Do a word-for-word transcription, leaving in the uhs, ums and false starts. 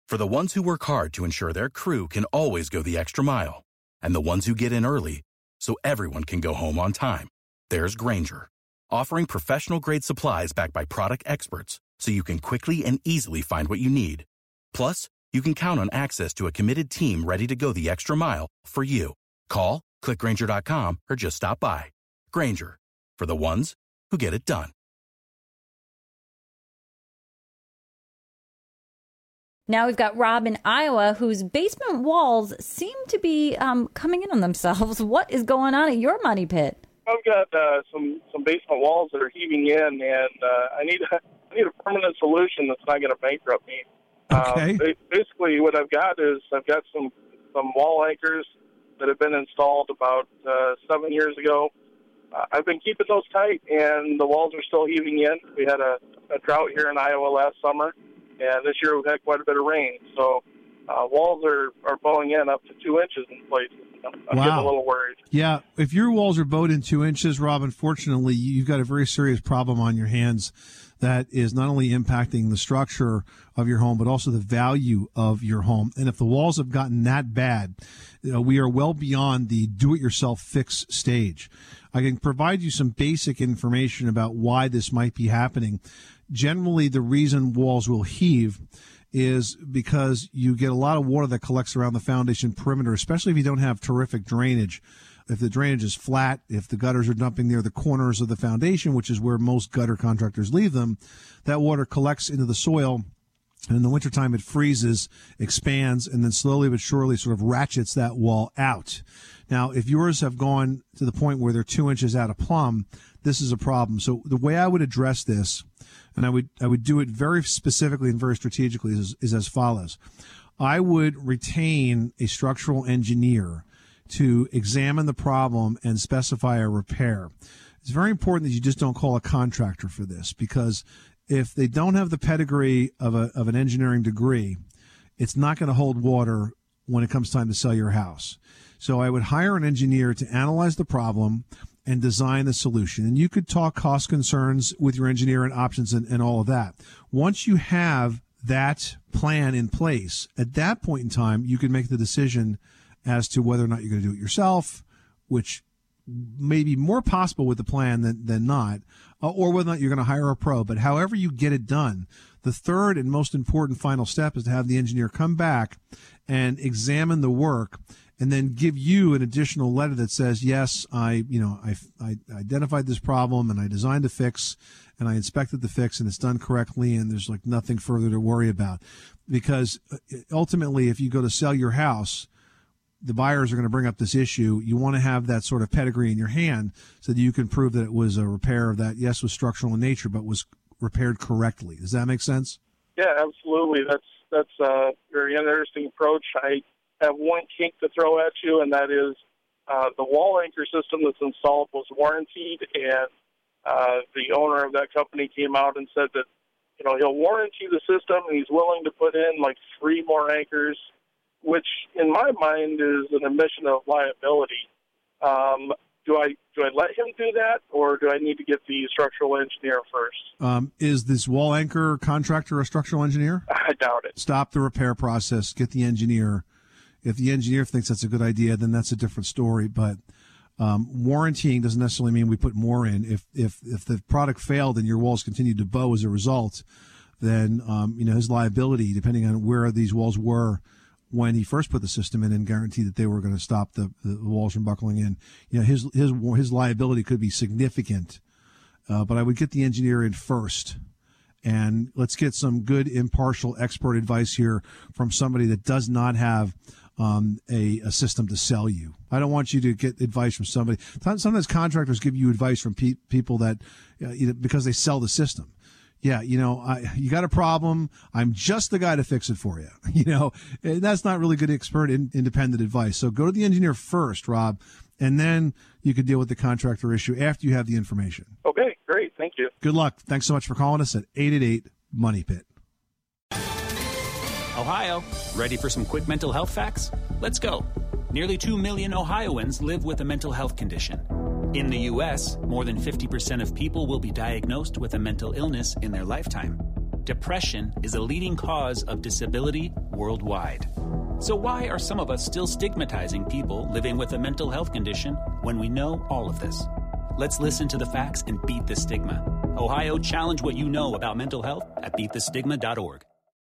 For the ones who work hard to ensure their crew can always go the extra mile, and the ones who get in early so everyone can go home on time, there's Grainger, offering professional-grade supplies backed by product experts so you can quickly and easily find what you need. Plus, you can count on access to a committed team ready to go the extra mile for you. Call, click Grainger dot com, or just stop by. Grainger, for the ones who get it done. Now we've got Rob in Iowa, whose basement walls seem to be um, coming in on themselves. What is going on at your money pit? I've got uh, some some basement walls that are heaving in, and uh, I need a, I need a permanent solution that's not going to bankrupt me. Okay. Um, basically, what I've got is I've got some some wall anchors that have been installed about uh, seven years ago. Uh, I've been keeping those tight, and the walls are still heaving in. We had a, a drought here in Iowa last summer, and this year we've had quite a bit of rain. So uh, walls are, are bowing in up to two inches in places. I'm wow. getting a little worried. Yeah, if your walls are bowed in two inches, Rob, unfortunately, you've got a very serious problem on your hands that is not only impacting the structure of your home, but also the value of your home. And if the walls have gotten that bad, you know, we are well beyond the do-it-yourself fix stage. I can provide you some basic information about why this might be happening. Generally, the reason walls will heave is because you get a lot of water that collects around the foundation perimeter, especially if you don't have terrific drainage. If the drainage is flat, if the gutters are dumping near the corners of the foundation, which is where most gutter contractors leave them, that water collects into the soil, and in the wintertime it freezes, expands, and then slowly but surely sort of ratchets that wall out. Now, if yours have gone to the point where they're two inches out of plumb, this is a problem. So the way I would address this, and I would I would do it very specifically and very strategically, is, is as follows. I would retain a structural engineer to examine the problem and specify a repair. It's very important that you just don't call a contractor for this, because if they don't have the pedigree of a of an engineering degree, it's not going to hold water when it comes time to sell your house. So I would hire an engineer to analyze the problem and design the solution. And you could talk cost concerns with your engineer and options and, and all of that. Once you have that plan in place, at that point in time, you can make the decision as to whether or not you're going to do it yourself, which may be more possible with the plan than, than not, uh, or whether or not you're going to hire a pro. But however you get it done, the third and most important final step is to have the engineer come back and examine the work and then give you an additional letter that says, yes, I, you know, I, I identified this problem and I designed a fix and I inspected the fix and it's done correctly and there's like nothing further to worry about. Because ultimately, if you go to sell your house, the buyers are going to bring up this issue. You want to have that sort of pedigree in your hand so that you can prove that it was a repair that, yes, was structural in nature, but was repaired correctly. Does that make sense? Yeah, absolutely. That's that's a very interesting approach. I have one kink to throw at you, and that is uh, the wall anchor system that's installed was warrantied, and uh, the owner of that company came out and said that, you know, he'll warranty the system, and he's willing to put in like three more anchors, which in my mind is an admission of liability. Um, do I do I let him do that, or do I need to get the structural engineer first? Um, is this wall anchor contractor a structural engineer? I doubt it. Stop the repair process. Get the engineer. If the engineer thinks that's a good idea, then that's a different story. But um, warrantying doesn't necessarily mean we put more in. If if if the product failed and your walls continued to bow as a result, then um, you know his liability, depending on where these walls were when he first put the system in and guaranteed that they were going to stop the, the walls from buckling in, you know, his his his liability could be significant. Uh, but I would get the engineer in first, and let's get some good impartial expert advice here from somebody that does not have um, a, a system to sell you. I don't want you to get advice from somebody. Sometimes contractors give you advice from pe- people that uh, you know, because they sell the system. Yeah, you know, I, you got a problem. I'm just the guy to fix it for you. You know, and that's not really good expert in, independent advice. So go to the engineer first, Rob, and then you can deal with the contractor issue after you have the information. Okay, great. Thank you. Good luck. Thanks so much for calling us at eight eight eight, money pit. Ohio, ready for some quick mental health facts? Let's go. Nearly two million Ohioans live with a mental health condition. In the U S, more than fifty percent of people will be diagnosed with a mental illness in their lifetime. Depression is a leading cause of disability, worldwide. So why are some of us still stigmatizing people living with a mental health condition when we know all of this? Let's listen to the facts and beat the stigma. Ohio, challenge what you know about mental health at beat the stigma dot org.